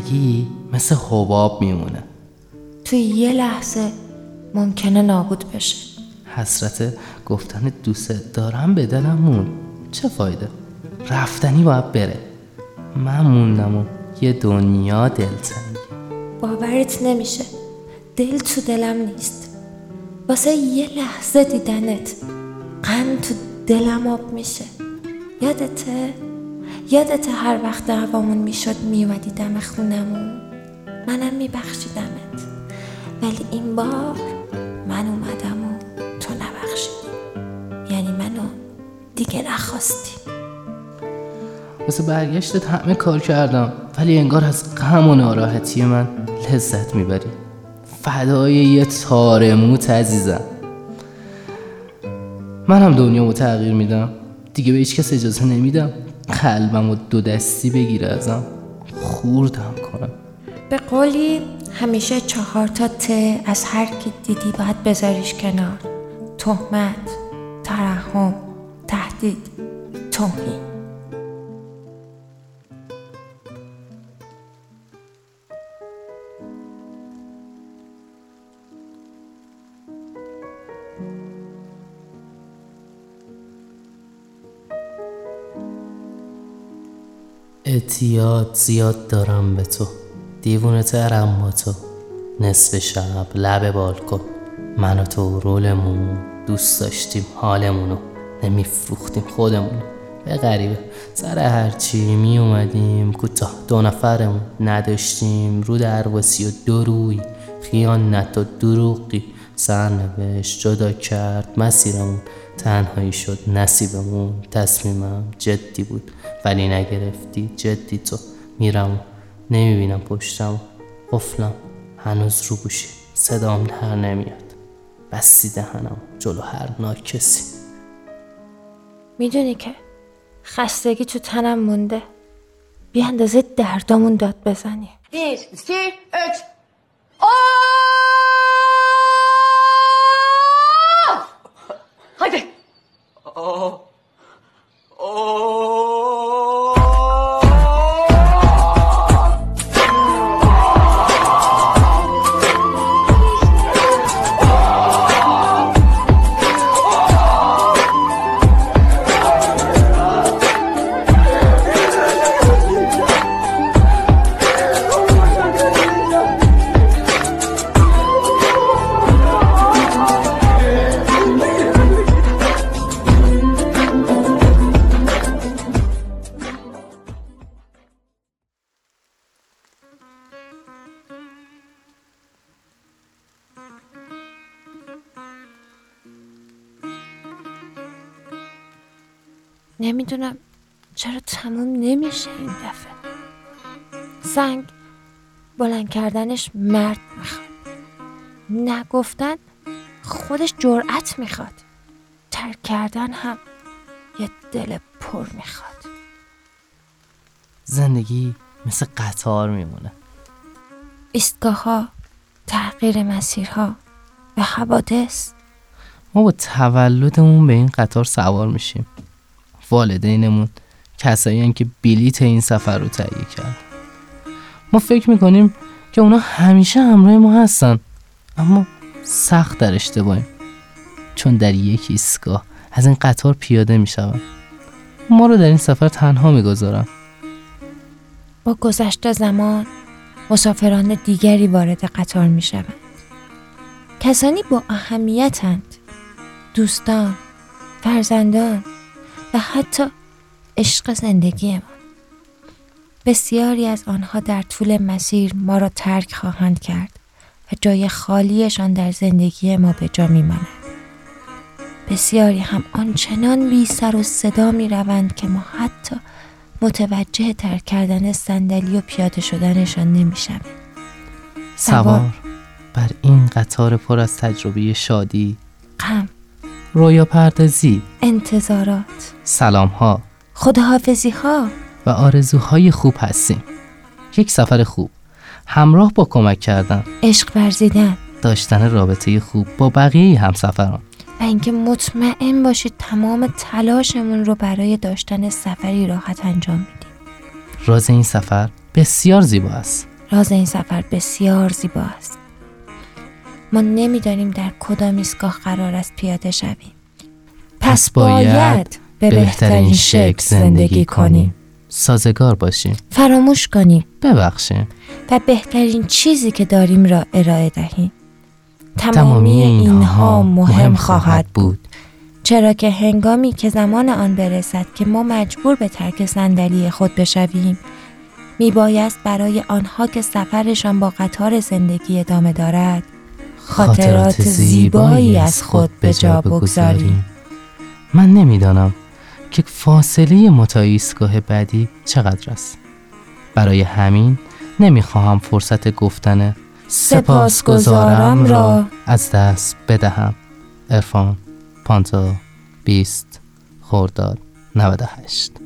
زندگی مثل حباب میمونه، توی یه لحظه ممکنه نابود بشه. حسرت گفتن دوست دارم به دلم موند، چه فایده؟ رفتنی باید بره. من موندم و یه دنیا دلتنگی. باورت نمیشه، دل تو دلم نیست. واسه یه لحظه دیدنت قند تو دلم آب میشه. یادته هر وقت دعوامون میشد میومدی دم خونمون، منم میبخشیدمت، ولی این بار من اومدم و تو نبخشیدی. یعنی منو دیگه نخواستی. واسه برگشتت همه کار کردم، ولی انگار از غم و ناراحتی من لذت میبری. فدای یه تار موت عزیزم. منم دنیامو تغییر میدم، دیگه به هیچ کس اجازه نمیدم قلبمو 2 دستی بگیره ازم، خوردم کنم. به قولی همیشه 4 تا ته از هر کی دیدی باید بذاریش کنار: تهمت، ترحم، تهدید، توهین. اعتیاد زیاد دارم به تو، دیوونه ترم با تو. نصف شب لب بالکن، من و تو رولمون، دوست داشتیم حالمونو، نمیفروختیم خودمونو به غریبه. سر هرچی می اومدیم کوتاه، 2 نفرمون نداشتیم رو درواسی و 2 روی. خیانت و دروغی سرنوشت جدا کرد مسیرمون، تنهایی شد نصیبمون. تصمیمم جدی بود ولی نگرفتی جدی تو. میرم نمیبینم پشتم، قفلم هنوز رو گوشی، صدام در نمیاد، بستی دهنم جلو هر ناکسی. میدونی که خستگی تو تنم مونده، بی اندازه دردامون داد بزنی. 1 2 3 Hadi. نمیدونم چرا تموم نمیشه این دفعه. زنگ بلند کردنش مرد میخواد، نگفتن خودش جرأت میخواد، ترک کردن هم یه دل پر میخواد. زندگی مثل قطار میمونه، ایستگاه ها، تغییر مسیرها و حوادث. ما با تولدمون به این قطار سوار میشیم. والدینمون کسایی هستن که بلیت این سفر رو تهیه کرد. ما فکر میکنیم که اونا همیشه همراه ما هستن، اما سخت در اشتباهیم، چون در یک ایستگاه از این قطار پیاده میشون. ما رو در این سفر تنها میگذارن. با گذشت زمان مسافران دیگری وارد قطار میشوند. کسانی با اهمیتند، دوستان، فرزندان و حتی عشق زندگی ما. بسیاری از آنها در طول مسیر ما را ترک خواهند کرد و جای خالیشان در زندگی ما به جا میماند. بسیاری هم آنچنان بی سر و صدا می روند که ما حتی متوجه ترک کردن صندلی و پیاده شدنشان نمی شویم. سوار بر این قطار پر از تجربه شادی، غم، رویا پردازی، انتظارات، سلام ها، خداحافظی ها و آرزوهای خوب هستیم. یک سفر خوب، همراه با کمک کردن، عشق ورزیدن، داشتن رابطه خوب با بقیه همسفران و اینکه مطمئن باشید تمام تلاشمون رو برای داشتن سفری راحت انجام میدیم. راز این سفر بسیار زیبا است. راز این سفر بسیار زیبا است. ما نمی‌دانیم در کدام ایستگاه قرار است پیاده شویم. پس باید به بهترین شکل زندگی کنیم. سازگار باشیم. فراموش کنیم. ببخشیم. و بهترین چیزی که داریم را ارائه دهیم. تمامی اینها مهم خواهد بود. چرا که هنگامی که زمان آن برسد که ما مجبور به ترک صندلی خود بشویم، میبایست برای آنها که سفرشان با قطار زندگی ادامه دارد خاطرات زیبایی از خود به جا بگذاریم. من نمیدانم که فاصله ما تا ایستگاه بعدی چقدر است. برای همین نمیخواهم فرصت گفتن سپاسگزارم را از دست بدهم. عرفان 50 20 خرداد 98